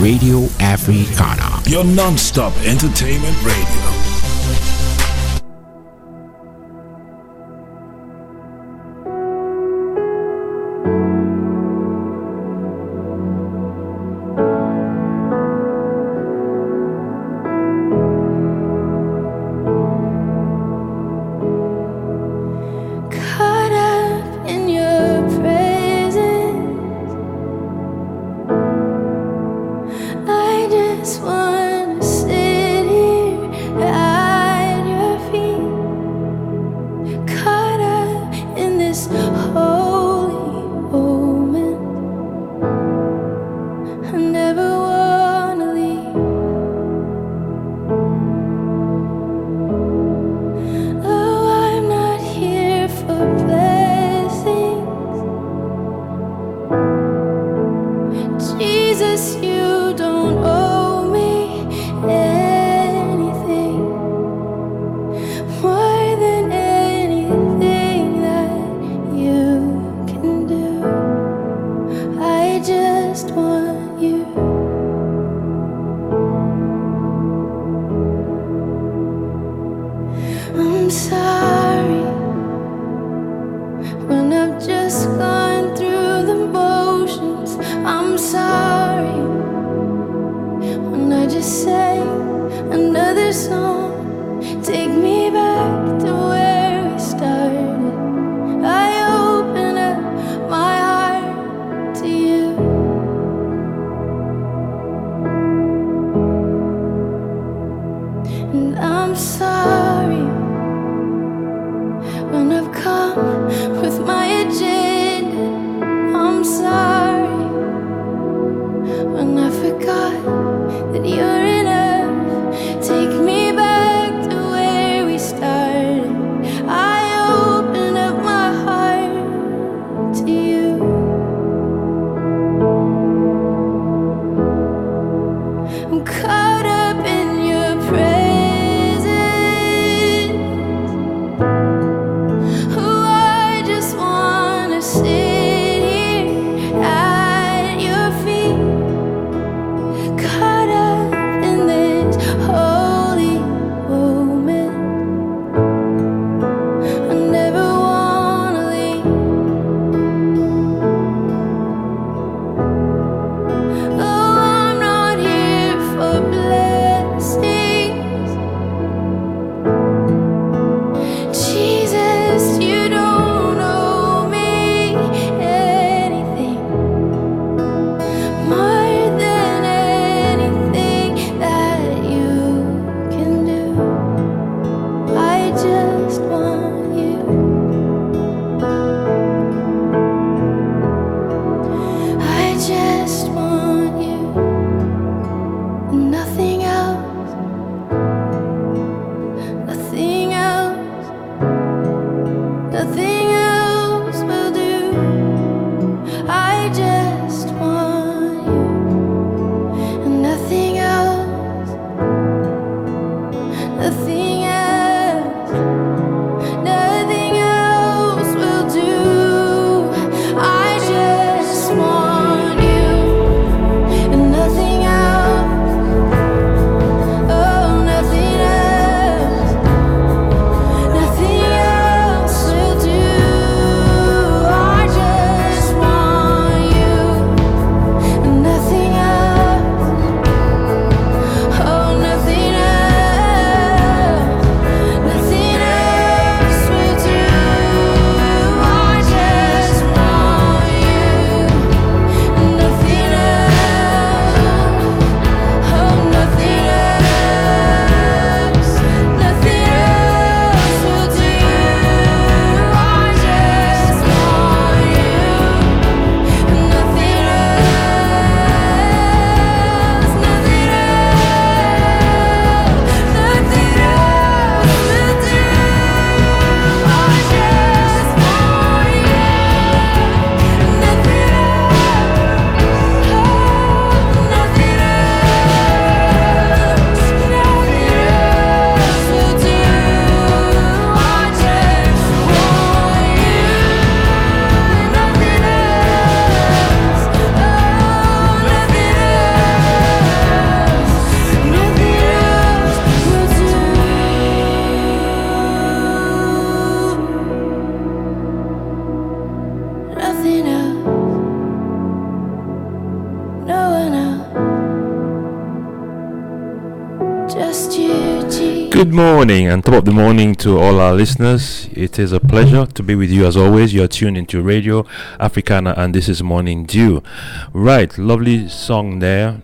Radio Africana. Your non-stop entertainment radio. When I've just gone through the motions, I'm sorry. Good morning and top of the morning to all our listeners. It is a pleasure to be with you as always. You're tuned into Radio Africana and this is Morning Dew. Right, lovely song there.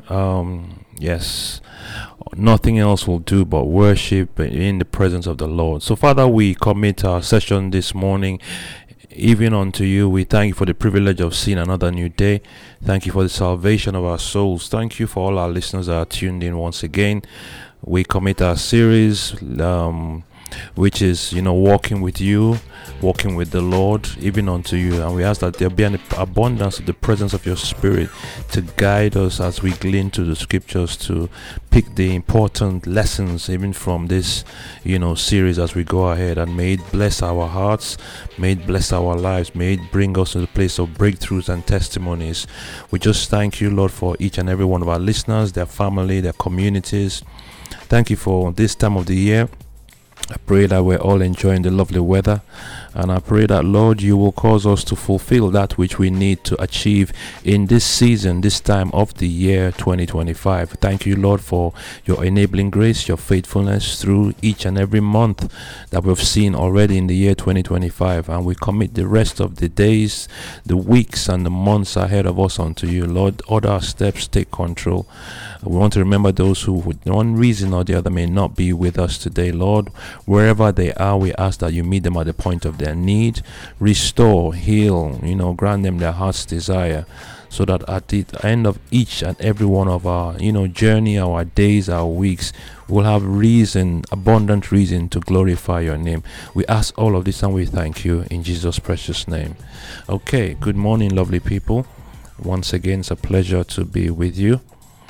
Yes, nothing else will do but worship in the presence of the Lord. So Father, we commit our session this morning even unto you. We thank you for the privilege of seeing another new day. Thank you for the salvation of our souls. Thank you for all our listeners that are tuned in once again. We commit our series, which is, walking with you, walking with the Lord, even unto you. And we ask that there be an abundance of the presence of your Spirit to guide us as we glean to the scriptures, to pick the important lessons even from this, series as we go ahead. And may it bless our hearts, may it bless our lives, may it bring us to the place of breakthroughs and testimonies. We just thank you, Lord, for each and every one of our listeners, their family, their communities. Thank you for this time of the year. I pray that we're all enjoying the lovely weather, and I pray that, Lord, you will cause us to fulfill that which we need to achieve in this season, this time of the year 2025. Thank you, Lord, for your enabling grace, your faithfulness through each and every month that we've seen already in the year 2025, and we commit the rest of the days, the weeks and the months ahead of us unto you. Lord, order our steps, take control. We want to remember those who, with one reason or the other, may not be with us today. Lord, wherever they are, we ask that you meet them at the point of their need. Restore, heal, grant them their heart's desire, so that at the end of each and every one of our, journey, our days, our weeks, we'll have reason, abundant reason to glorify your name. We ask all of this and we thank you in Jesus' precious name. Okay, good morning, lovely people. Once again, it's a pleasure to be with you.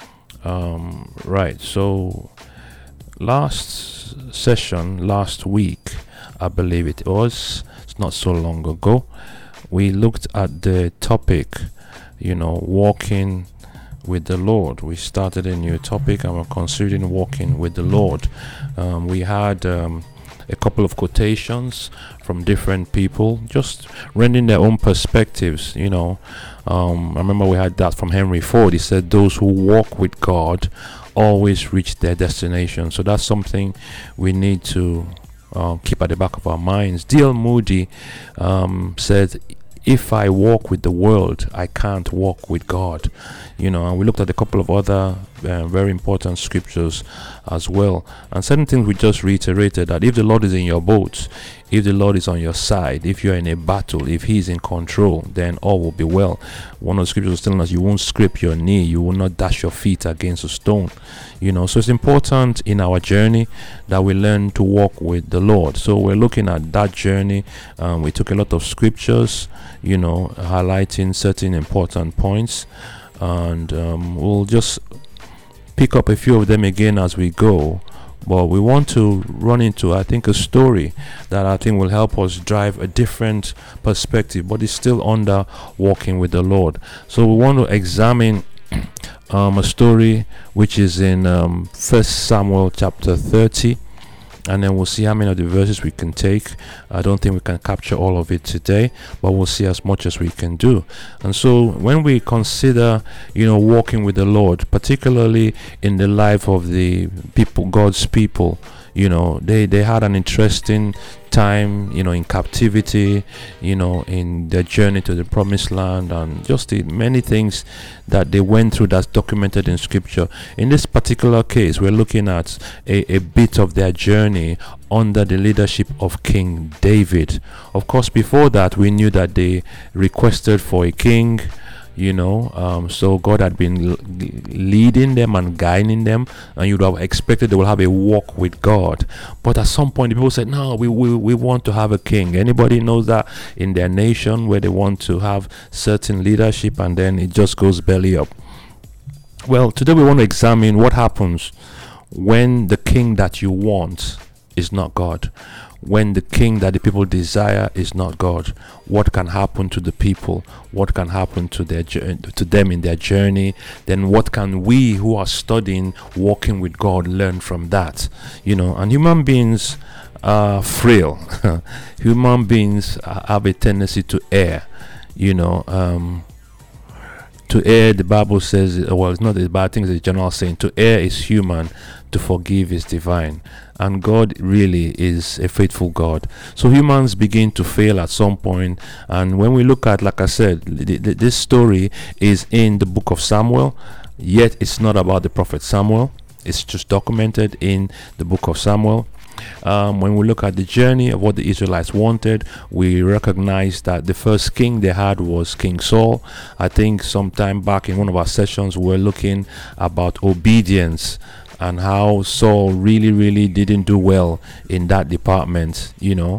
Right, so last week, I believe it's not so long ago, we looked at the topic, walking with the Lord. We started a new topic and we're considering walking with the Lord. We had a couple of quotations from different people, just rendering their own perspectives. I remember we had that from Henry Ford. He said, those who walk with God always reach their destination. So that's something we need to keep at the back of our minds. D.L. Moody said, if I walk with the world, I can't walk with God. And we looked at a couple of other very important scriptures as well. And certain things we just reiterated, that if the Lord is in your boat, if the Lord is on your side, if you're in a battle, if He's in control, then all will be well. One of the scriptures was telling us you won't scrape your knee, you will not dash your feet against a stone. So it's important in our journey that we learn to walk with the Lord. So we're looking at that journey. We took a lot of scriptures, highlighting certain important points. And we'll just pick up a few of them again as we go, but we want to run into, I think, a story that I think will help us drive a different perspective, but it's still under walking with the Lord. So we want to examine a story which is in 1 Samuel chapter 30, and then we'll see how many of the verses we can take. I don't think we can capture all of it today, but we'll see as much as we can do. And so when we consider, walking with the Lord, particularly in the life of the people, God's people, they had an interesting time, in captivity, in their journey to the promised land, and just the many things that they went through that's documented in scripture. In this particular case, we're looking at a bit of their journey under the leadership of King David. Of course, before that, we knew that they requested for a king. So God had been leading them and guiding them, and you'd have expected they will have a walk with God. But at some point, the people said, no, we want to have a king. Anybody knows that in their nation where they want to have certain leadership, and then it just goes belly up? Well, today we want to examine what happens when the king that you want is not God. When the king that the people desire is not God, what can happen to the people? What can happen to them in their journey? Then what can we who are studying walking with God learn from that? And human beings are frail. Human beings have a tendency to err. To err, the Bible says, well, it's not a bad thing, it's a general saying. To err is human, to forgive is divine. And God really is a faithful God. So humans begin to fail at some point. And when we look at, like I said, this story is in the book of Samuel, yet it's not about the prophet Samuel. It's just documented in the book of Samuel. When we look at the journey of what the Israelites wanted, we recognize that the first king they had was King Saul. I think sometime back in one of our sessions, we were looking about obedience and how Saul really didn't do well in that department,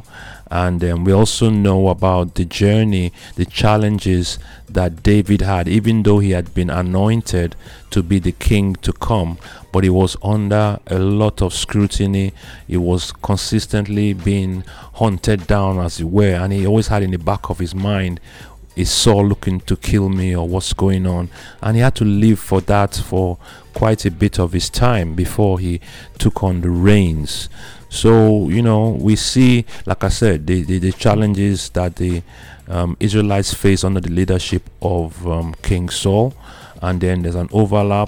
And we also know about the journey, the challenges that David had, even though he had been anointed to be the king to come, but he was under a lot of scrutiny. He was consistently being hunted down, as it were, and he always had in the back of his mind, is Saul looking to kill me, or what's going on? And he had to live for that for quite a bit of his time before he took on the reins. So, we see, like I said, the challenges that the Israelites face under the leadership of King Saul, and then there's an overlap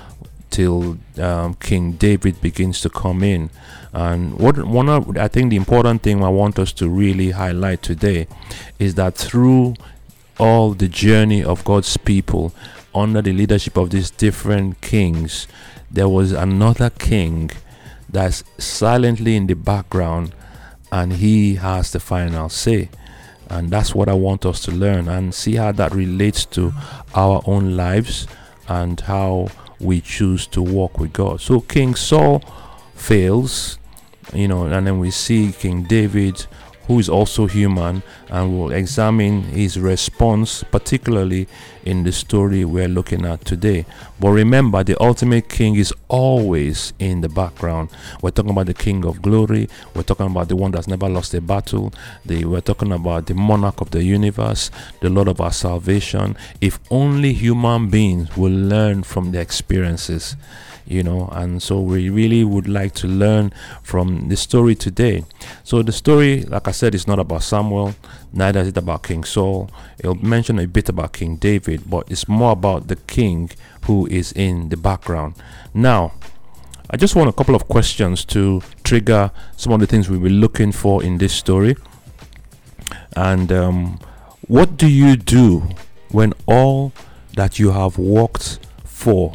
till King David begins to come in. And I think the important thing I want us to really highlight today is that through all the journey of God's people under the leadership of these different kings, there was another king that's silently in the background, and he has the final say. And that's what I want us to learn and see how that relates to our own lives and how we choose to walk with God. So King Saul fails, and then we see King David, who is also human, and we'll examine his response, particularly in the story we're looking at today. But remember, the ultimate king is always in the background. We're talking about the King of Glory. We're talking about the one that's never lost a battle. We're talking about the monarch of the universe, the Lord of our salvation. If only human beings will learn from their experiences, and so we really would like to learn from the story today. So the story, like I said, is not about Samuel, neither is it about King Saul. It'll mention a bit about King David, but it's more about the king who is in the background. Now, I just want a couple of questions to trigger some of the things we'll be looking for in this story. And what do you do when all that you have worked for,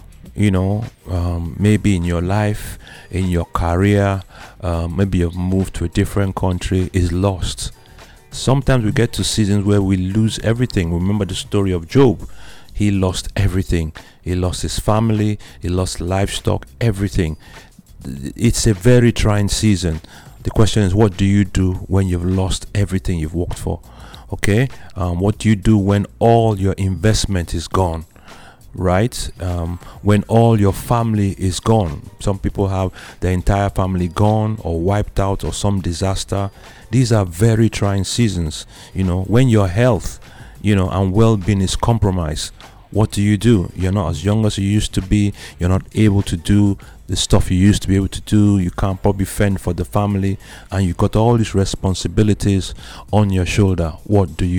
maybe in your life, in your career, maybe you've moved to a different country, is lost? Sometimes we get to seasons where we lose everything. Remember the story of Job. He lost everything. He lost his family, he lost livestock, everything. It's a very trying season. The question is, what do you do when you've lost everything you've worked for? Okay, what do you do when all your investment is gone? Right? When all your family is gone. Some people have their entire family gone or wiped out, or some disaster. These are very trying seasons. When your health, and well-being is compromised, what do? You're not as young as you used to be. You're not able to do the stuff you used to be able to do. You can't probably fend for the family, and you've got all these responsibilities on your shoulder. What do?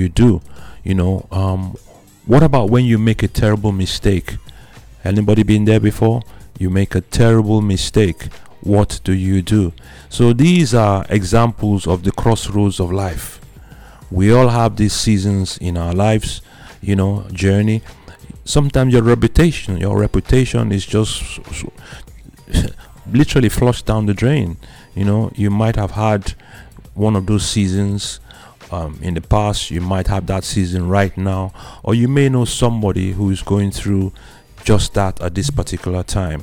What about when you make a terrible mistake? Anybody been there before? You make a terrible mistake. What do you do? So these are examples of the crossroads of life. We all have these seasons in our lives, journey. Sometimes your reputation is just literally flushed down the drain. You might have had one of those seasons in the past. You might have that season right now, or you may know somebody who is going through just that at this particular time.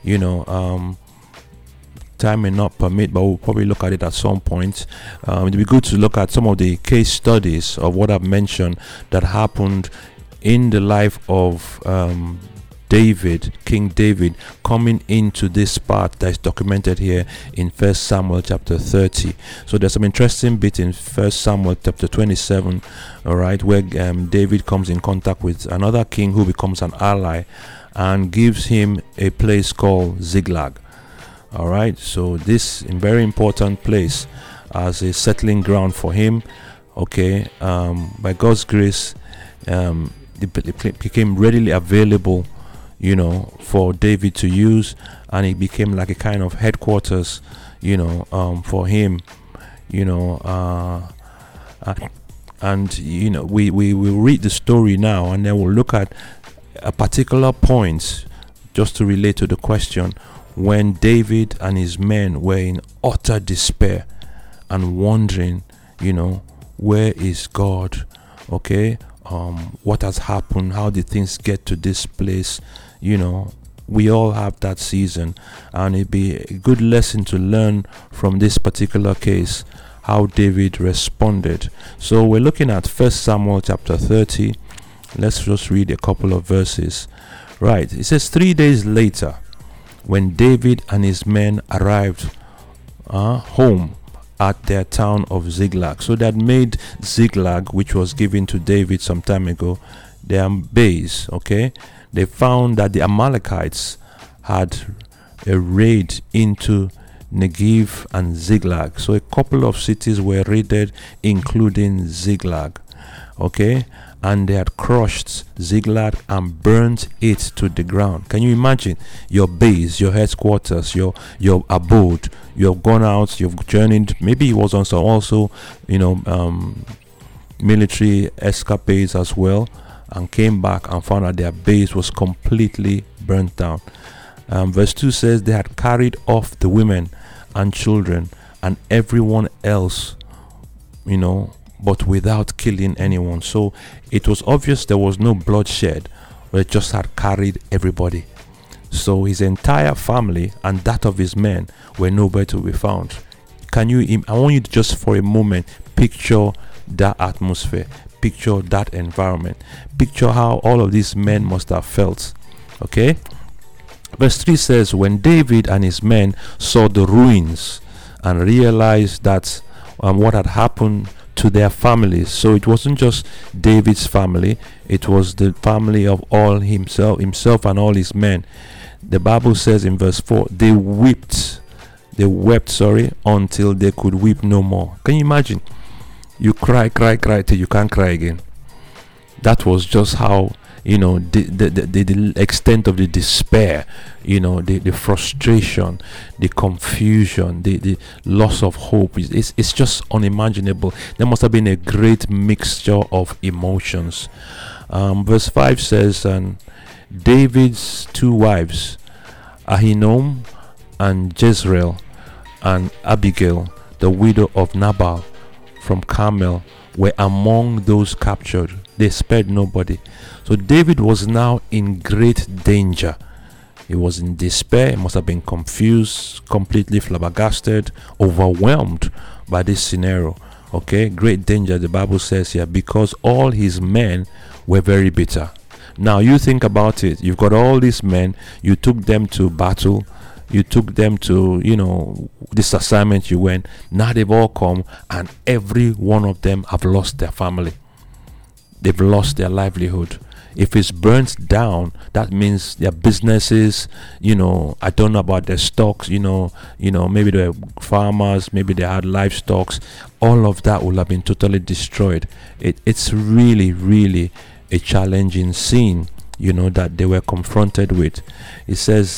Time may not permit, but we'll probably look at it at some point. It'd be good to look at some of the case studies of what I've mentioned that happened in the life of King David, coming into this part that is documented here in 1 Samuel chapter 30. So there's some interesting bit in 1 Samuel chapter 27, all right, where David comes in contact with another king who becomes an ally and gives him a place called Ziklag. All right, so this is a very important place as a settling ground for him. Okay, by God's grace, it became readily available, for David to use, and it became like a kind of headquarters, for him, and we will read the story now, and then we'll look at a particular point just to relate to the question, when David and his men were in utter despair and wondering, where is God? Okay, what has happened? How did things get to this place? We all have that season, and it'd be a good lesson to learn from this particular case how David responded. So we're looking at 1 Samuel chapter 30. Let's just read a couple of verses. Right, it says, 3 days later, when David and his men arrived home at their town of Ziklag. So they had made Ziklag, which was given to David some time ago, their base. Okay, they found that the Amalekites had a raid into Negev and Ziklag. So a couple of cities were raided, including Ziklag. Okay, and they had crushed Ziklag and burnt it to the ground. Can you imagine your base, your headquarters, your abode? You've gone out, you've journeyed. Maybe it was also military escapades as well, and came back and found that their base was completely burnt down. Verse 2 says they had carried off the women and children and everyone else, but without killing anyone. So it was obvious there was no bloodshed, but it just had carried everybody. So his entire family and that of his men were nowhere to be found. I want you to just for a moment picture that atmosphere, picture that environment, picture how all of these men must have felt. Okay, verse 3 says, when David and his men saw the ruins and realized that what had happened to their families. So it wasn't just David's family, it was the family of all himself and all his men. The Bible says in verse 4, they wept until they could weep no more. Can you imagine? You cry till you can't cry again. That was just how, the extent of the despair, the frustration, the confusion, the loss of hope. It's just unimaginable. There must have been a great mixture of emotions. Verse 5 says, and David's two wives, Ahinoam and Jezreel, and Abigail, the widow of Nabal from Carmel, were among those captured. They spared nobody. So David was now in great danger. He was in despair. He must have been confused, completely flabbergasted, overwhelmed by this scenario. Okay, great danger, the Bible says here, because all his men were very bitter. Now you think about it. You've got all these men. You took them to battle. You took them to, this assignment you went. Now they've all come, and every one of them have lost their family. They've lost their livelihood. If it's burnt down, that means their businesses, I don't know about their stocks, maybe they were farmers, maybe they had livestock. All of that will have been totally destroyed. It's really, really a challenging scene, that they were confronted with. It says,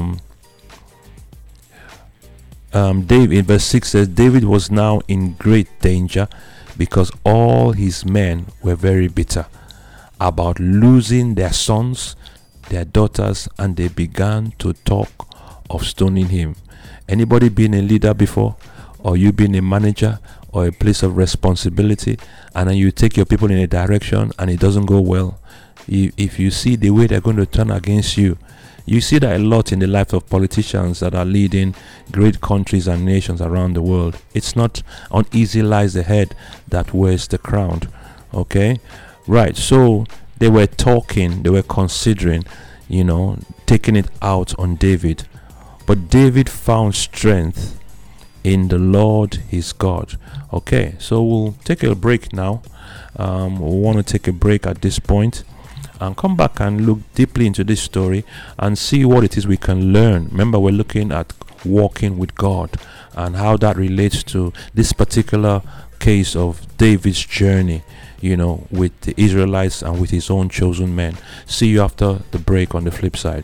David, in verse 6 says, David was now in great danger because all his men were very bitter about losing their sons, their daughters, and they began to talk of stoning him. Anybody been a leader before, or you been a manager or a place of responsibility, and then you take your people in a direction and it doesn't go well? If you see the way they're going to turn against you, you see that a lot in the life of politicians that are leading great countries and nations around the world. It's not uneasy lies the head that wears the crown. Okay, right? So they were talking, they were considering, taking it out on David. But David found strength in the Lord his God. Okay, so we'll take a break now. We want to take a break at this point and come back and look deeply into this story and see what it is we can learn. Remember, we're looking at walking with God and how that relates to this particular case of David's journey, with the Israelites and with his own chosen men. See you after the break on the flip side.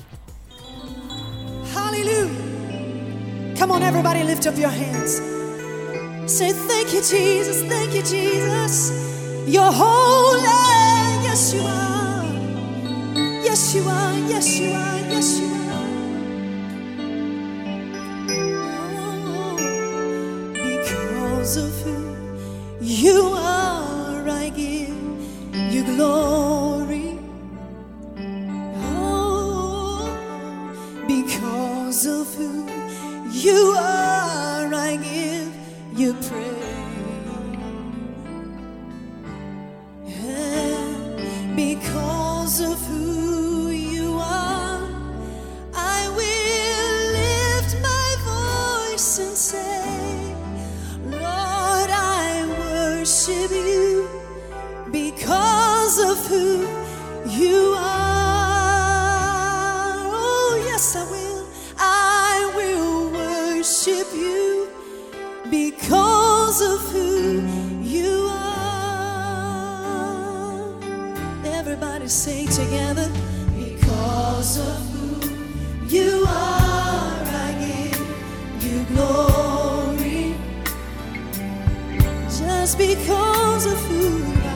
Hallelujah. Come on, everybody, lift up your hands. Say, thank you, Jesus. Thank you, Jesus. You're holy. Yes, you are. Yes, you are. Yes, you are. Yes, you are. Oh, because of who you are, I give you glory. Oh, because of who you are, I give you praise. And because of who you are, I will lift my voice and say, Lord, I worship you because of who you are. Oh, yes, I will. I will worship you because of who you are. Everybody say together, because of who you are, I give you glory. Just because of who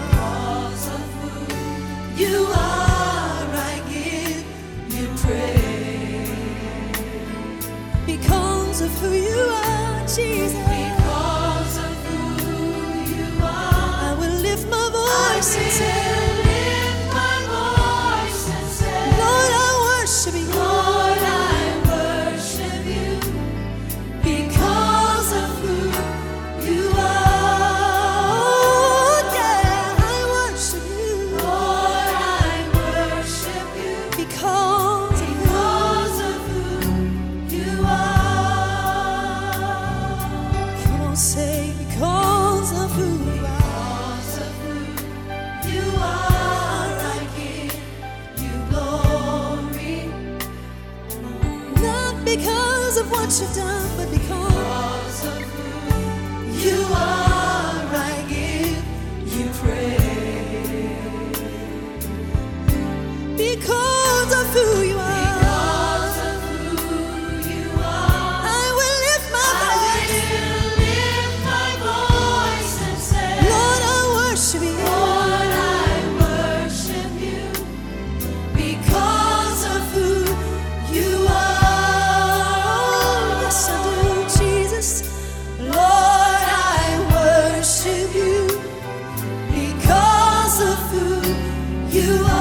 you are, I give you praise. Because of who you are, Jesus. Because of who you are, I will lift my voice and say, Lord, I worship you. Lord, I worship you because of who you are. Oh, yeah, I worship you. Lord, I worship you because of who you are. Come on, say, because of who you are. Because of who you are, I give you glory. Not because of what you've done, but because of who you are, I give you praise. Because of who you are, I will lift my voice and say, Lord, I worship you. Lord, I worship you because of who you are. Yes, I do, Jesus. Lord, I worship you because of who you are.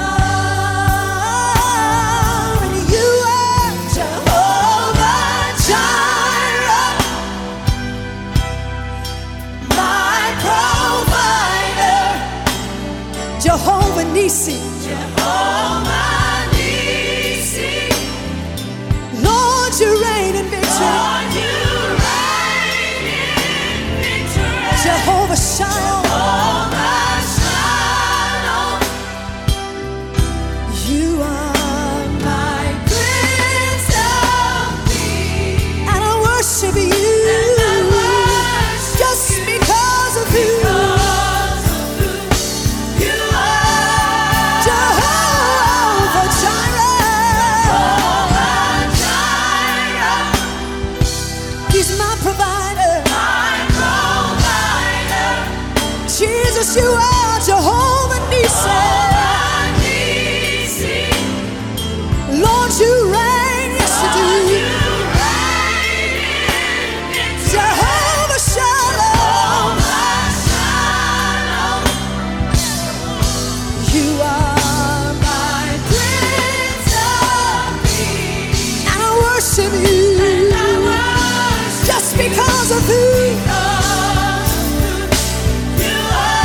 And you are Jehovah Jireh, my provider. Jehovah Nissi. Jehovah Nissi. Lord, you reign in victory. Lord, you reign in victory. Jehovah Shalom. Jehovah Shalom. You are my Prince of Peace. And I worship you. Just because of who you are. Jehovah Jireh. He's my provider. Jesus, you are Jehovah Nissi. Lord, you reign, yes you do. Jehovah Shalom. You are my Prince of Peace. And I worship you. Just because of who you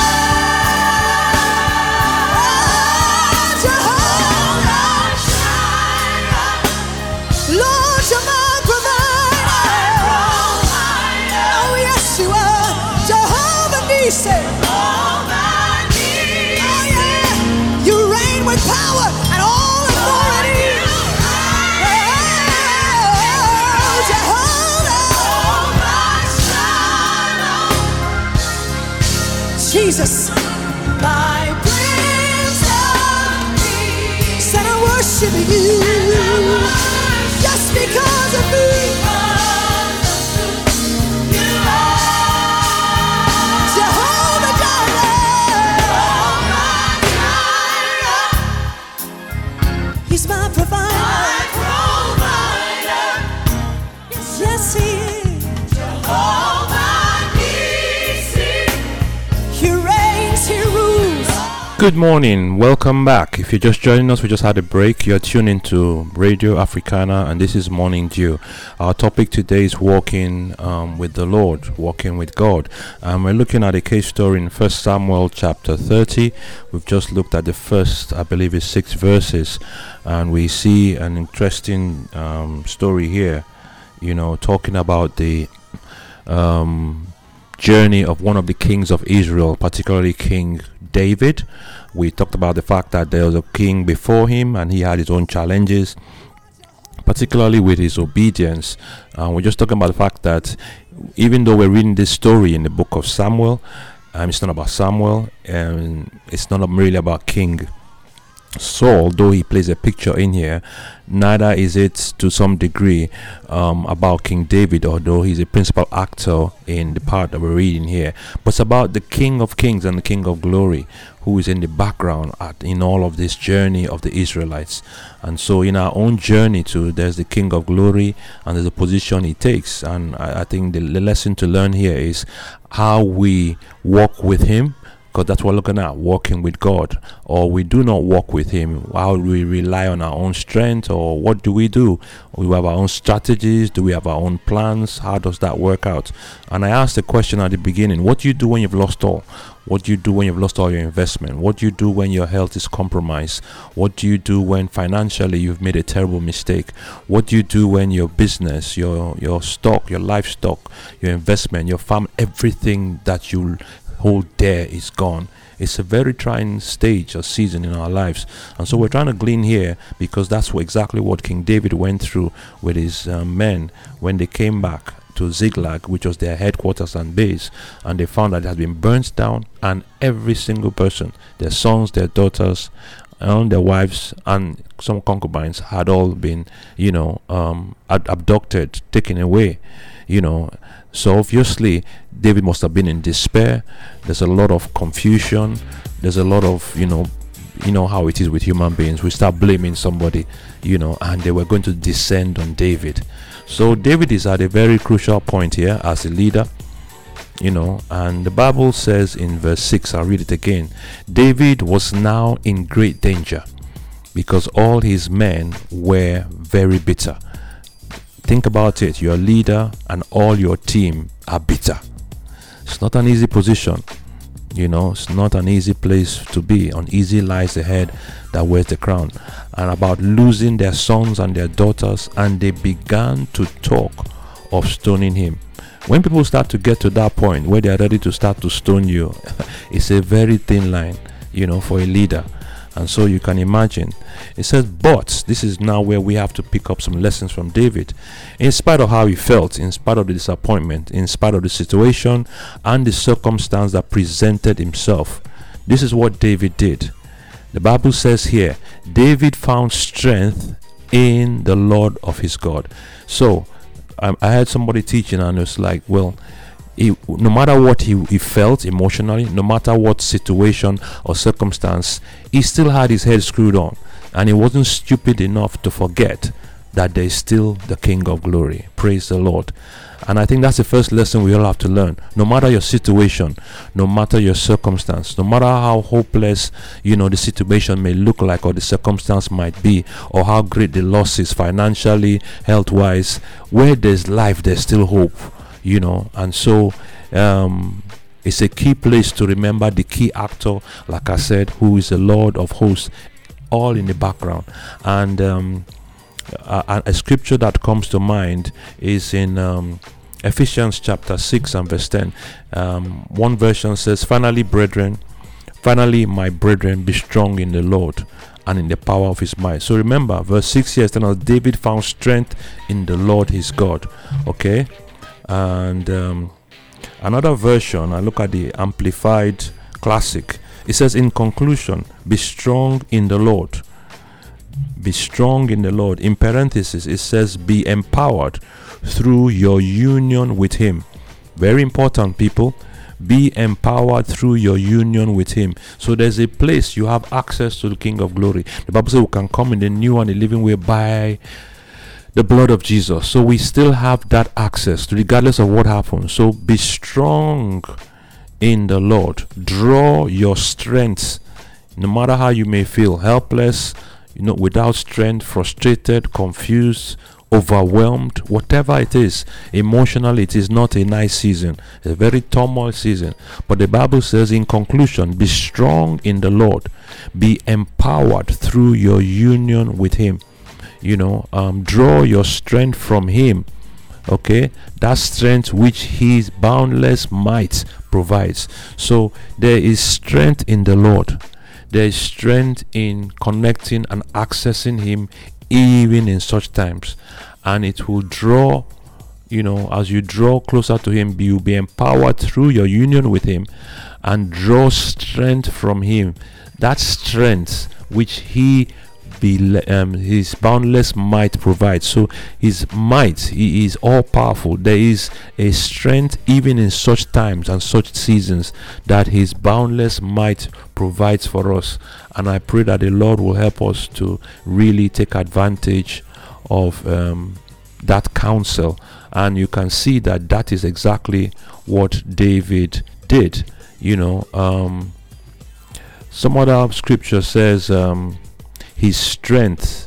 are. Jehovah Jireh. Lord, you're my provider. Oh, yes, you are. Jehovah Nissi. Oh, yeah. You reign with power and all authority. Oh, Jehovah. Jesus. worship you. Just because of who you are. Jehovah Jireh. He's my provider. Yes, he is. Jehovah Nissi. He reigns, he rules. Good morning, welcome back. If you're just joining us, we just had a break. You're tuned into Radio Africana, and this is Morning Dew. Our topic today is walking with the Lord, walking with God. And we're looking at a case story in 1 Samuel chapter 30. We've just looked at the first, I believe it's 6 verses, and we see an interesting story here, you know, talking about the journey of one of the kings of Israel, particularly King David. We talked about the fact that there was a king before him and he had his own challenges, particularly with his obedience. We're just talking about the fact that even though we're reading this story in the book of Samuel, it's not about Samuel, and it's not really about King Saul, though he plays a picture in here. Neither is it to some degree about King David, although he's a principal actor in the part that we're reading here. But it's about the King of Kings and the King of Glory, who is in the background in all of this journey of the Israelites. And so in our own journey too, there's the King of Glory and there's the position he takes. And I think the lesson to learn here is how we walk with him, because that's what we're looking at, walking with God. Or we do not walk with him. How do we rely on our own strength, or what do? We have our own strategies. Do we have our own plans? How does that work out? And I asked the question at the beginning, what do you do when you've lost all? What do you do when you've lost all your investment? What do you do when your health is compromised? What do you do when financially you've made a terrible mistake? What do you do when your business, your stock, your livestock, your investment, your farm, everything that you hold dear is gone? It's a very trying stage or season in our lives, and so we're trying to glean here, because that's exactly what King David went through with his men when they came back to Ziklag, which was their headquarters and base, and they found that it had been burnt down, and every single person, their sons, their daughters, and their wives, and some concubines had all been, abducted, taken away, So obviously David must have been in despair. There's a lot of confusion. There's a lot of, how it is with human beings. We start blaming somebody, and they were going to descend on David. So David is at a very crucial point here as a leader, and the Bible says in verse 6, I'll read it again. David was now in great danger because all his men were very bitter. Think about it. Your leader and all your team are bitter. It's not an easy position. It's not an easy place to be. Uneasy lies the head that wears the crown. And about losing their sons and their daughters, and they began to talk of stoning him. When people start to get to that point where they are ready to start to stone you, it's a very thin line, for a leader. And so you can imagine, it says, but this is now where we have to pick up some lessons from David. In spite of how he felt, in spite of the disappointment, in spite of the situation and the circumstance that presented himself, this is what David did. The Bible says here, David found strength in the Lord of his God. So I had somebody teaching, and it was like, well, no matter what he felt emotionally, no matter what situation or circumstance, he still had his head screwed on, and he wasn't stupid enough to forget that there is still the King of Glory. Praise the Lord. And I think that's the first lesson we all have to learn. No matter your situation, no matter your circumstance, no matter how hopeless the situation may look like, or the circumstance might be, or how great the loss is financially, health wise, where there's life, there's still hope. And so it's a key place to remember the key actor, like I said, who is the Lord of hosts, all in the background. And a scripture that comes to mind is in Ephesians chapter 6 and verse 10. One version says, finally, my brethren, be strong in the Lord and in the power of his might. So remember, verse 6 here is telling us David found strength in the Lord his God. Okay. And another version, I look at the Amplified Classic. It says, in conclusion, be strong in the Lord. Be strong in the Lord. In parenthesis, it says be empowered through your union with him. Very important, people. Be empowered through your union with him. So there's a place you have access to the King of Glory. The Bible says we can come in the new and the living way by the blood of Jesus. So we still have that access regardless of what happens. So be strong in the Lord. Draw your strength, no matter how you may feel, helpless, without strength, frustrated, confused, overwhelmed, whatever it is. Emotionally, it is not a nice season. It's a very turmoil season. But the Bible says in conclusion, be strong in the Lord. Be empowered through your union with him. Draw your strength from him. Okay, that strength which his boundless might provides. So there is strength in the Lord. There is strength in connecting and accessing him even in such times, and it will draw, as you draw closer to him, you'll be empowered through your union with him and draw strength from him. That strength which his boundless might provides. So his might, he is all powerful. There is a strength even in such times and such seasons that his boundless might provides for us. And I pray that the Lord will help us to really take advantage of that counsel. And you can see that that is exactly what David did. Some other scripture says his strength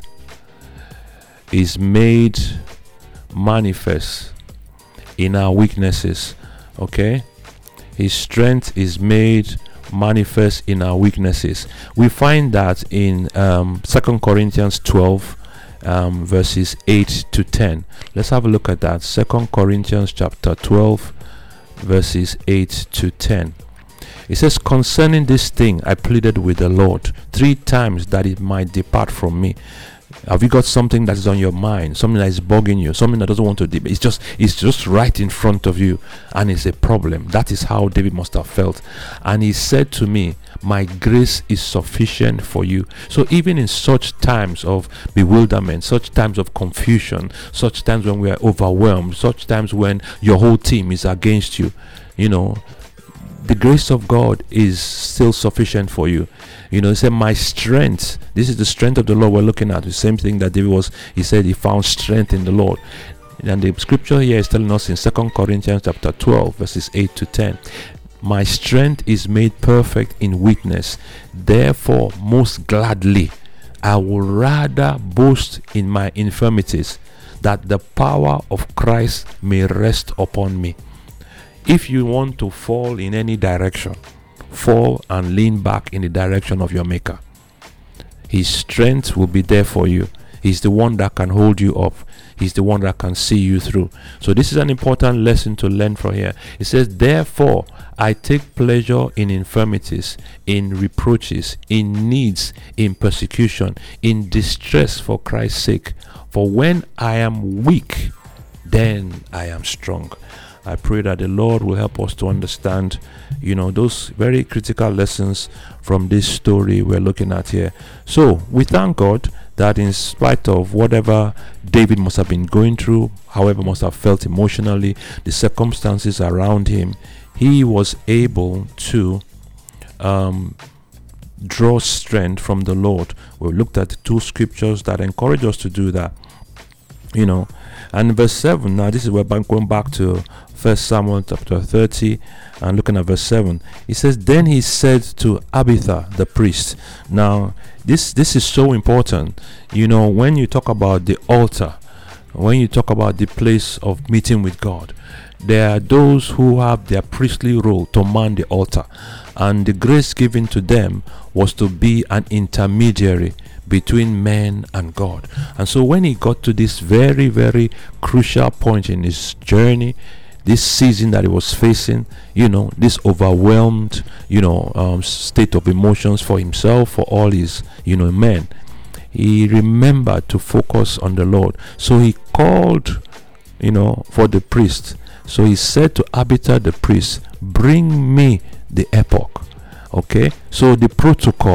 is made manifest in our weaknesses. Okay, his strength is made manifest in our weaknesses. We find that in 2 Corinthians 12 verses 8 to 10. Let's have a look at that. 2 Corinthians chapter 12 verses 8 to 10. It says, concerning this thing I pleaded with the Lord 3 times that it might depart from me. Have you got something that is on your mind, something that is bugging you, something that doesn't want to dip? It's just right in front of you, and it's a problem. That is how David must have felt. And he said to me, my grace is sufficient for you. So even in such times of bewilderment, such times of confusion, such times when we are overwhelmed, such times when your whole team is against you, the grace of God is still sufficient for you. He said, my strength, this is the strength of the Lord we're looking at. The same thing that David he said he found strength in the Lord. And the scripture here is telling us in 2 Corinthians chapter 12 verses 8 to 10. My strength is made perfect in weakness. Therefore, most gladly, I will rather boast in my infirmities, that the power of Christ may rest upon me. If you want to fall in any direction, fall and lean back in the direction of your Maker. His strength will be there for you. He's the one that can hold you up. He's the one that can see you through. So this is an important lesson to learn from here. It says, therefore, I take pleasure in infirmities, in reproaches, in needs, in persecution, in distress for Christ's sake. For when I am weak, then I am strong. I pray that the Lord will help us to understand, those very critical lessons from this story we're looking at here. So we thank God that in spite of whatever David must have been going through, however must have felt emotionally, the circumstances around him, he was able to draw strength from the Lord. We looked at 2 scriptures that encourage us to do that. And verse 7, now this is where I'm going back to 1 Samuel chapter 30 and looking at verse 7. It says, then he said to Abiathar the priest. Now this is so important. When you talk about the altar, when you talk about the place of meeting with God, there are those who have their priestly role to man the altar, and the grace given to them was to be an intermediary between men and God. And so when he got to this very, very crucial point in his journey, this season that he was facing, this overwhelmed, state of emotions for himself, for all his, men, he remembered to focus on the Lord. So he called, for the priest. So he said to Abiathar the priest, bring me the epoch. Okay, so the protocol,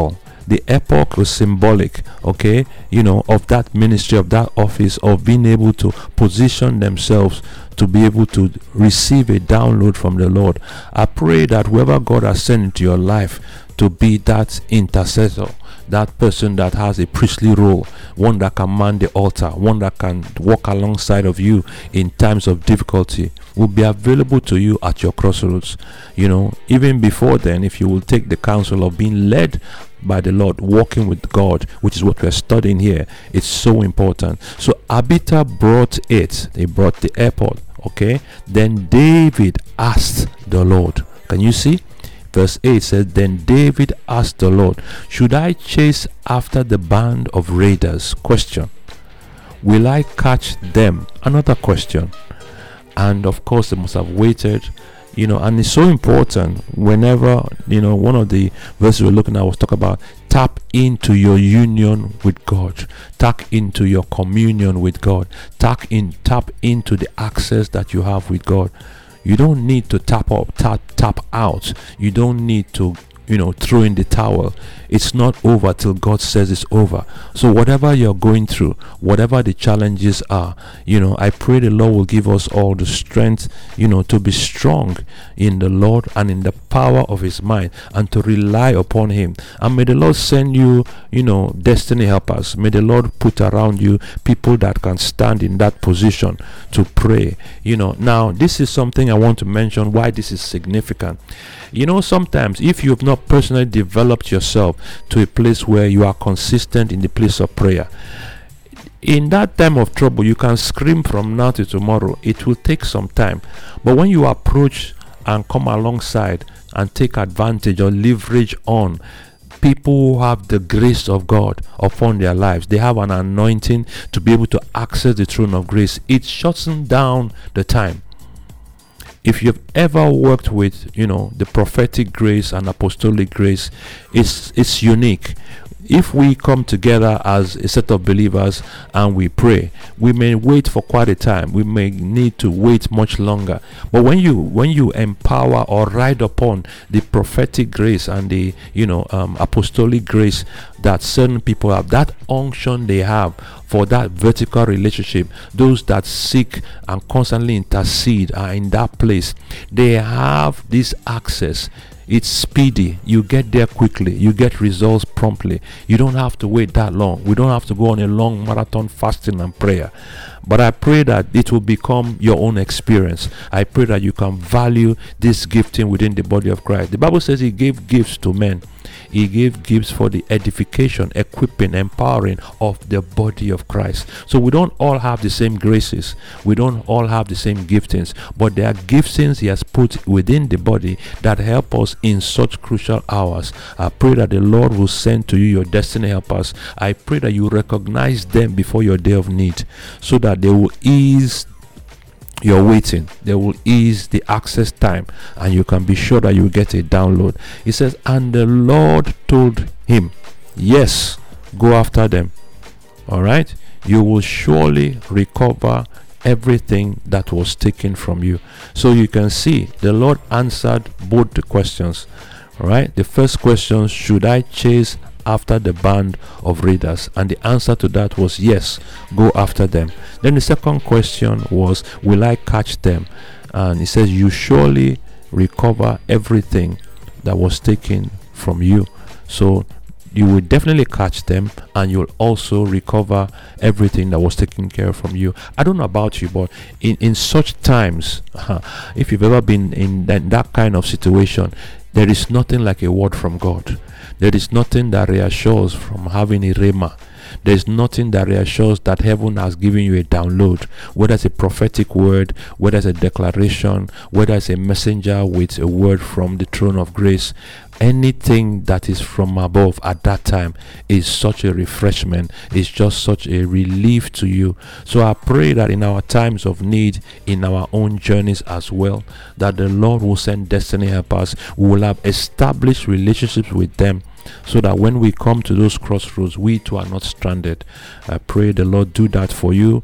The epoch was symbolic, okay, of that ministry, of that office, of being able to position themselves to be able to receive a download from the Lord. I pray that whoever God has sent into your life to be that intercessor, that person that has a priestly role, one that can man the altar, one that can walk alongside of you in times of difficulty, will be available to you at your crossroads. Even before then, if you will take the counsel of being led by the Lord, walking with God, which is what we're studying here, it's so important. So Abita brought it. He brought the airport. Okay. Then David asked the Lord. Can you see? Verse 8 says, then David asked the Lord, should I chase after the band of raiders? Question. Will I catch them? Another question. And of course, they must have waited. And it's so important whenever, one of the verses we're looking at was talk about tap into your union with God, tap into your communion with God, tap into the access that you have with God. You don't need to tap out. You don't need to throw in the towel. It's not over till God says it's over. So whatever you're going through, whatever the challenges are, I pray the Lord will give us all the strength, to be strong in the Lord and in the power of his mind, and to rely upon him. And may the Lord send you, destiny helpers. May the Lord put around you people that can stand in that position to pray. Now this is something I want to mention, why this is significant. Sometimes if you have not personally developed yourself to a place where you are consistent in the place of prayer, in that time of trouble, you can scream from now to tomorrow. It will take some time. But when you approach and come alongside and take advantage or leverage on people who have the grace of God upon their lives, they have an anointing to be able to access the throne of grace. It shortens down the time. If you've ever worked with, the prophetic grace and apostolic grace, it's unique. If we come together as a set of believers and we pray, we may wait for quite a time. We may need to wait much longer. But when you empower or ride upon the prophetic grace and the apostolic grace that certain people have, that unction they have for that vertical relationship, those that seek and constantly intercede are in that place. They have this access. It's speedy. You get there quickly. You get results promptly. You don't have to wait that long. We don't have to go on a long marathon fasting and prayer. But I pray that it will become your own experience. I pray that you can value this gifting within the body of Christ. The Bible says he gave gifts to men. He gave gifts for the edification, equipping, empowering of the body of Christ. So we don't all have the same graces. We don't all have the same giftings. But there are giftings he has put within the body that help us in such crucial hours. I pray that the Lord will send to you your destiny helpers. I pray that you recognize them before your day of need, so that they will ease your waiting, they will ease the access time, and you can be sure that you will get a download. It says, and the Lord told him, yes, go after them. All right, you will surely recover everything that was taken from you. So you can see the Lord answered both the questions. All right, the first question, should I chase after the band of raiders? And the answer to that was yes, go after them. Then the second question was, will I catch them? And he says, you surely recover everything that was taken from you. So you will definitely catch them, and you'll also recover everything that was taken care of from you. I don't know about you, but in such times, if you've ever been in that kind of situation, there is nothing like a word from God. There is nothing that reassures from having a rhema. There is nothing that reassures that heaven has given you a download, whether it's a prophetic word, whether it's a declaration, whether it's a messenger with a word from the throne of grace. Anything that is from above at that time is such a refreshment. It's just such a relief to you. So I pray that in our times of need, in our own journeys as well, that the Lord will send destiny helpers. We will have established relationships with them, so that when we come to those crossroads, we too are not stranded. I pray the Lord do that for you.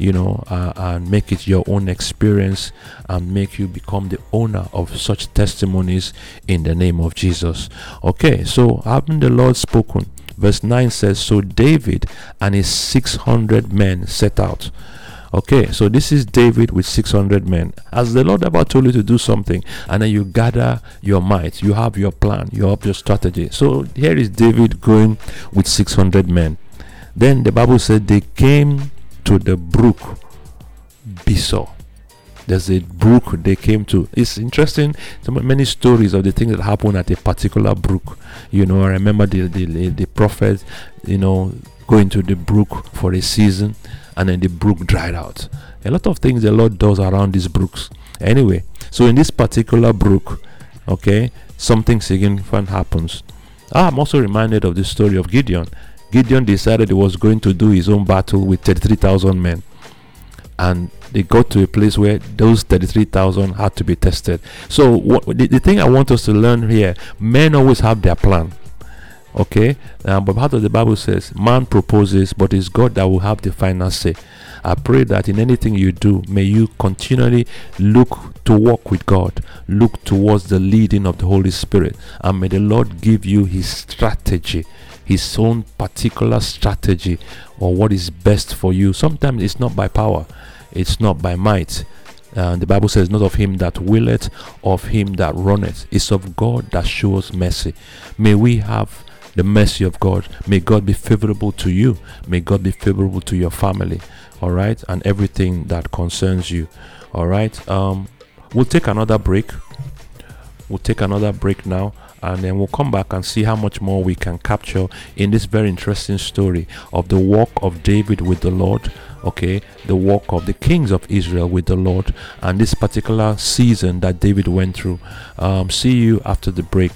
and make it your own experience and make you become the owner of such testimonies in the name of Jesus. Okay, so having the Lord spoken, verse 9 says, so David and his 600 men set out. Okay, so this is David with 600 men. As the Lord ever told you to do something, and then you gather your might, you have your plan, you have your strategy. So here is David going with 600 men. Then the Bible said they came to the brook Besor. There's a brook they came to. It's interesting. So many stories of the things that happen at a particular brook. I remember the prophet, going to the brook for a season, and then the brook dried out. A lot of things the Lord does around these brooks. Anyway, so in this particular brook, okay, something significant happens. I'm also reminded of the story of Gideon. Gideon decided he was going to do his own battle with 33,000 men. And they got to a place where those 33,000 had to be tested. So the thing I want us to learn here, men always have their plan. Okay, but part of the Bible says man proposes, but it's God that will have the final say. I pray that in anything you do, may you continually look to walk with God, look towards the leading of the Holy Spirit, and may the Lord give you his strategy, his own particular strategy, or what is best for you. Sometimes it's not by power, it's not by might. The Bible says, not of him that willeth, of him that runneth. It's of God that shows mercy. May we have the mercy of God. May God be favorable to you. May God be favorable to your family. All right, and everything that concerns you. All right. We'll take another break. Now, and then we'll come back and see how much more we can capture in this very interesting story of the walk of David with the Lord. Okay, the walk of the kings of Israel with the Lord, and this particular season that David went through. See you after the break.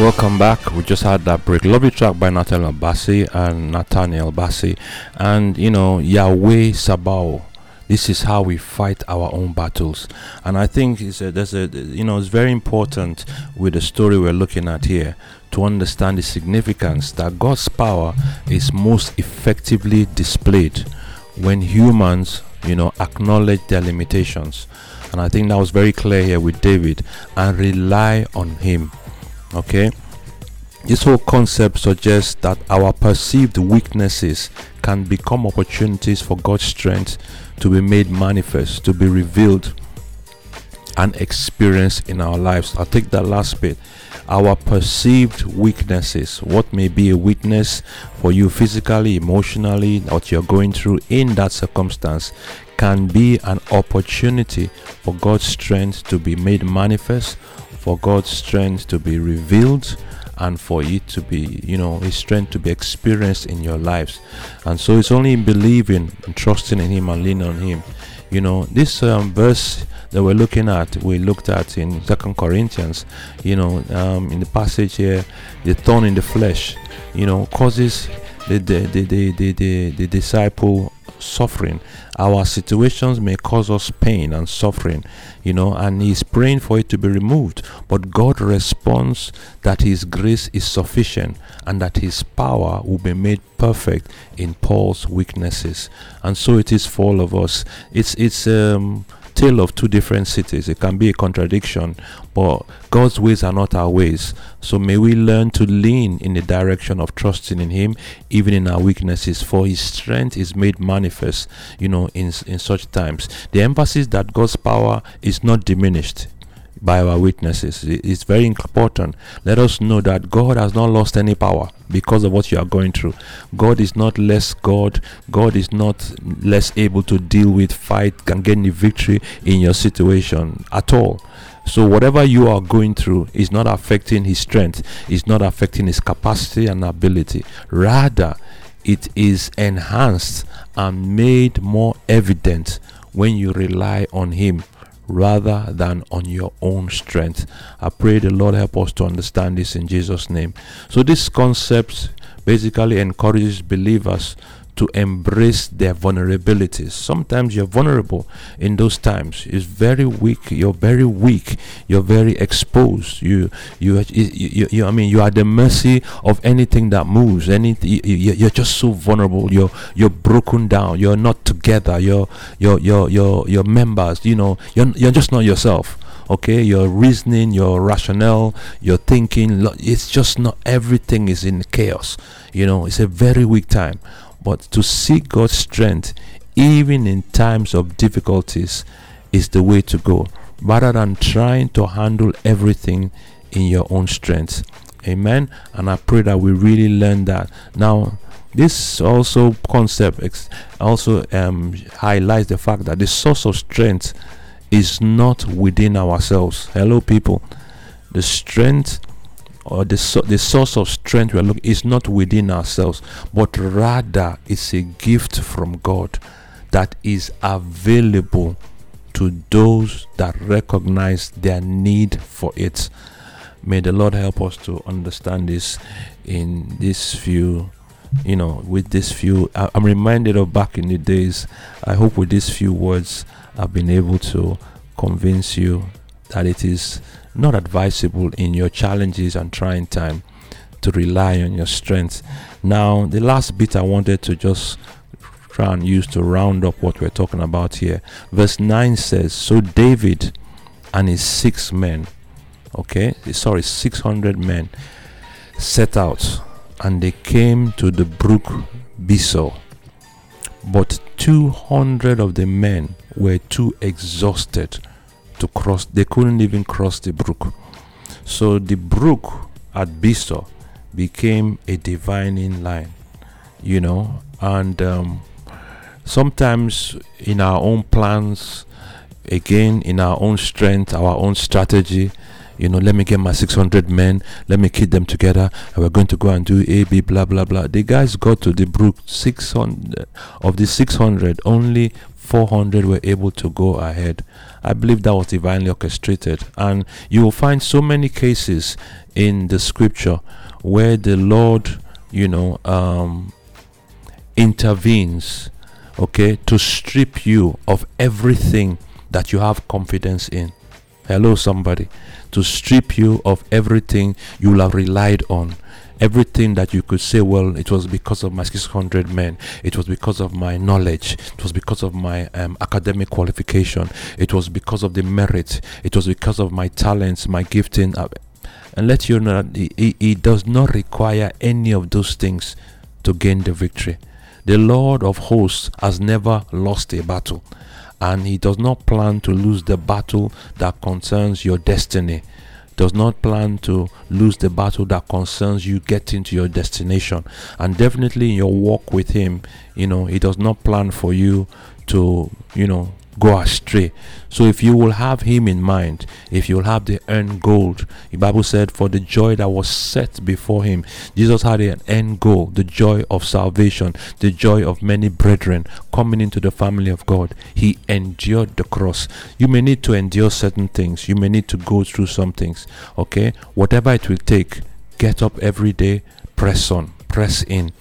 Welcome back. We just had that break. Lovely track by Nathaniel Bassey and Nathaniel Bassey. And Yahweh Sabaoth. This is how we fight our own battles. And I think it's very important with the story we're looking at here to understand the significance that God's power is most effectively displayed when humans, acknowledge their limitations. And I think that was very clear here with David, and rely on him. Okay, this whole concept suggests that our perceived weaknesses can become opportunities for God's strength to be made manifest, to be revealed and experienced in our lives. I'll take that last bit. Our perceived weaknesses, what may be a weakness for you physically, emotionally, what you're going through in that circumstance, can be an opportunity for God's strength to be made manifest, for God's strength to be revealed, and for it to be, his strength to be experienced in your lives. And so it's only in believing and trusting in him and leaning on him. This verse that we looked at in 2 Corinthians, in the passage here, the thorn in the flesh, causes the disciple suffering. Our situations may cause us pain and suffering, and he's praying for it to be removed. But God responds that his grace is sufficient and that his power will be made perfect in Paul's weaknesses. And so it is for all of us. It's tale of two different cities. It can be a contradiction, but God's ways are not our ways. So may we learn to lean in the direction of trusting in him even in our weaknesses, for his strength is made manifest in such times. The emphasis that God's power is not diminished by our weaknesses is very important. Let us know that God has not lost any power because of what you are going through. God is not less God. God is not less able to deal with, fight, and gain the victory in your situation at all. So whatever you are going through is not affecting his strength, is not affecting his capacity and ability. Rather, it is enhanced and made more evident when you rely on him rather than on your own strength. I pray the Lord help us to understand this in Jesus' name. So this concept basically encourages believers to embrace their vulnerabilities. Sometimes you're vulnerable in those times. It's very weak. You're very weak. You're very exposed. You are at the mercy of anything that moves. You're just so vulnerable. You're broken down. You're not together. Your members. You're just not yourself. Okay, your reasoning, your rationale, your thinking. It's just not. Everything is in chaos. It's a very weak time. But to seek God's strength, even in times of difficulties, is the way to go, rather than trying to handle everything in your own strength. Amen. And I pray that we really learn that. Now, this also concept also highlights the fact that the source of strength is not within ourselves. Hello, people. The strength or the source of strength we are looking is not within ourselves, but rather it's a gift from God that is available to those that recognize their need for it. May the Lord help us to understand this in this few, with this few. I'm reminded of back in the days. I hope with these few words I've been able to convince you that it is not advisable in your challenges and trying time to rely on your strength. Now, the last bit I wanted to just try and use to round up what we're talking about here. Verse 9 says, so David and his 600 men set out, and they came to the brook Besor. But 200 of the men were too exhausted to cross. They couldn't even cross the brook. So the brook at Besor became a divining line, and sometimes in our own plans, again in our own strength, our own strategy, let me get my 600 men, let me keep them together, and we're going to go and do A, B, blah, blah, blah. The guys got to the brook, 600 of the 600, only 400 were able to go ahead. I believe that was divinely orchestrated. And you will find so many cases in the scripture where the Lord, intervenes, okay, to strip you of everything that you have confidence in. Hello, somebody. To strip you of everything you have relied on. Everything that you could say, well, it was because of my 600 men. It was because of my knowledge. It was because of my academic qualification. It was because of the merit. It was because of my talents, my gifting. And let you know that it does not require any of those things to gain the victory. The Lord of hosts has never lost a battle. And he does not plan to lose the battle that concerns your destiny. Does not plan to lose the battle that concerns you getting to your destination. And definitely in your walk with him, he does not plan for you to, go astray. So if you will have him in mind, if you will have the end goal, the Bible said, for the joy that was set before him, Jesus had an end goal, the joy of salvation, the joy of many brethren coming into the family of God. He endured the cross. You may need to endure certain things. You may need to go through some things. Okay, whatever it will take, get up every day, press on, press in.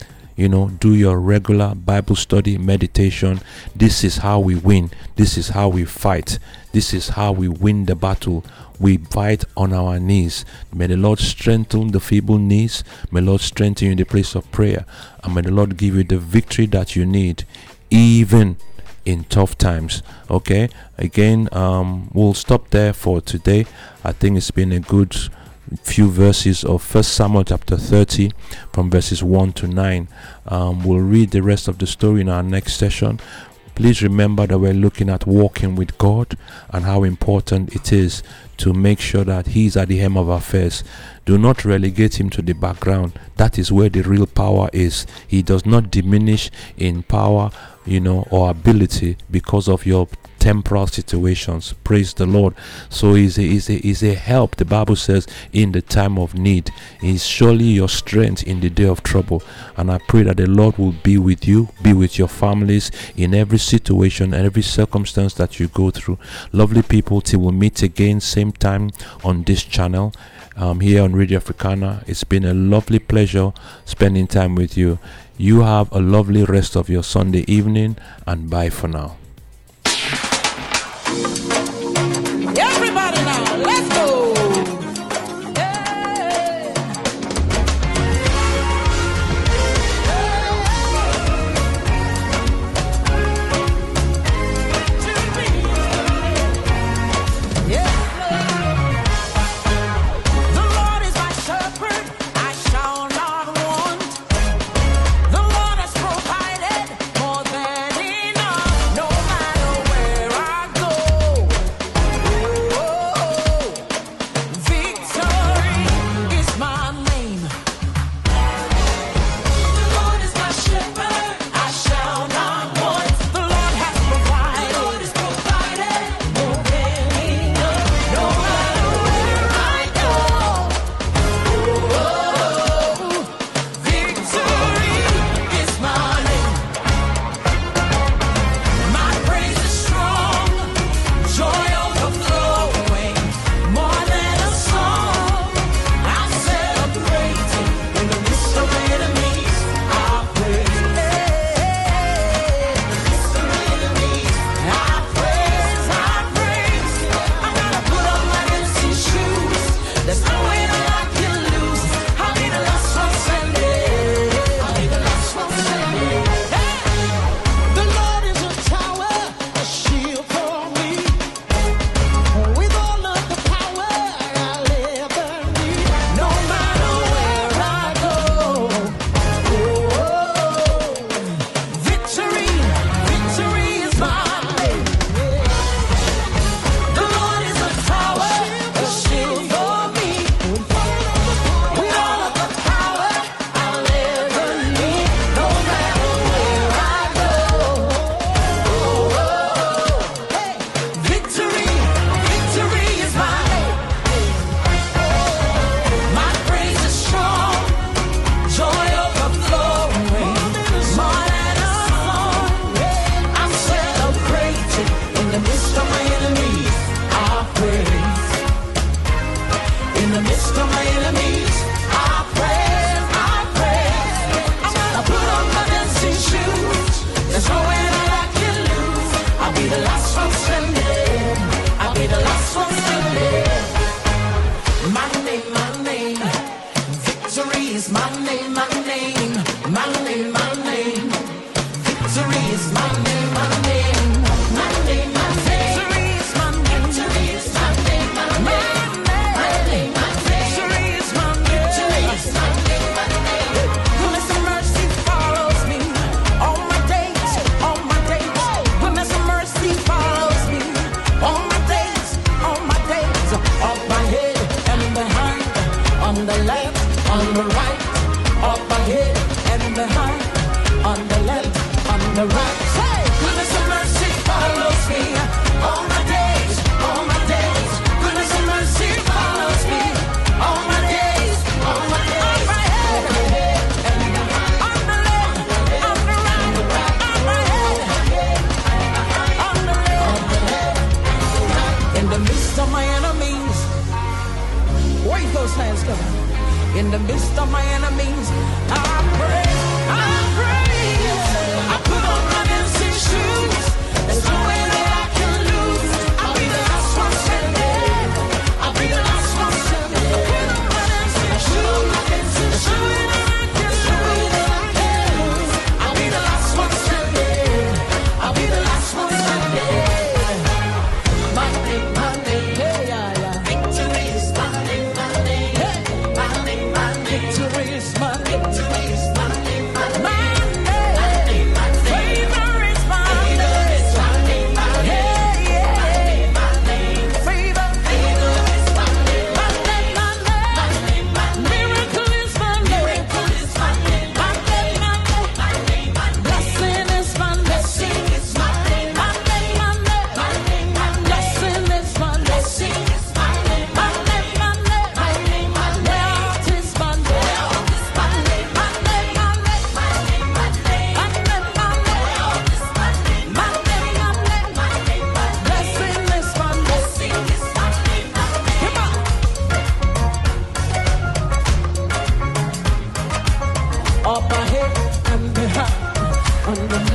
Do your regular Bible study, meditation. This is how we win. This is how we fight. This is how we win the battle. We fight on our knees. May the Lord strengthen the feeble knees. May the Lord strengthen you in the place of prayer. And may the Lord give you the victory that you need, even in tough times. Okay, again, we'll stop there for today. I think it's been a good few verses of 1 Samuel chapter 30 from verses 1 to 9. We'll read the rest of the story in our next session. Please remember that we're looking at walking with God and how important it is to make sure that he's at the helm of affairs. Do not relegate him to the background. That is where the real power is. He does not diminish in power, or ability because of your temporal situations. Praise the Lord. So he's a help, the Bible says, in the time of need. He's surely your strength in the day of trouble. And I pray that the Lord will be with you, be with your families in every situation and every circumstance that you go through. Lovely people, till we meet again same time on this channel, here on Radio Africana. It's been a lovely pleasure spending time with you. You have a lovely rest of your Sunday evening, and bye for now. Everybody now, let's go. Hey. Yeah. The Lord is my shepherd, I shall not want. The Lord has provided more than enough. No the right. Say, goodness and mercy follows me all my days, all my days. Goodness and mercy follows me all my days, all my days. On my head, on the left, on the right, on my head, on the left. In the midst of my enemies, wave those hands, come on. In the midst of my enemies, I pray, I praise. I put on my dancing shoes. There's no way that I can lose. I'll be the last one standing. I'll be the last one standing. I put on my dancing shoes. There's no way that I can lose. I'll be the last one standing. I'll be the last one standing. Monday, Monday, yeah, yeah. Victory is Monday, Monday. Victory is mine. Victory is Monday, Monday. Favor is mine. Favor is Monday, Monday. Yeah, yeah. Monday, favor. Favor is Monday, Monday, Monday. Miracle is Monday. Miracle is Monday, Monday, Monday. Blessing is Monday. Blessing is Monday, Monday, Monday. Blessing is Monday. Blessing is Monday, Monday, Monday. Wealth is Monday. Wealth is Monday, Monday, Monday. Monday, Monday, Monday. Monday, Monday. Blessing is Monday. Blessing is Monday, Monday. Come on. Up ahead and behind, on the